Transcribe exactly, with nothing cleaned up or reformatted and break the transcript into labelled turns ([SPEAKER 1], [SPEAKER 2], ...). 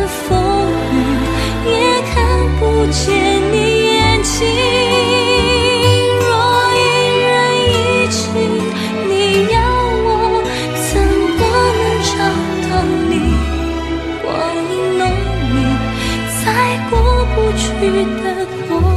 [SPEAKER 1] 风雨，也看不见你眼睛。若一人一起，你要我怎么能找到你？光阴浓密，在过不去的过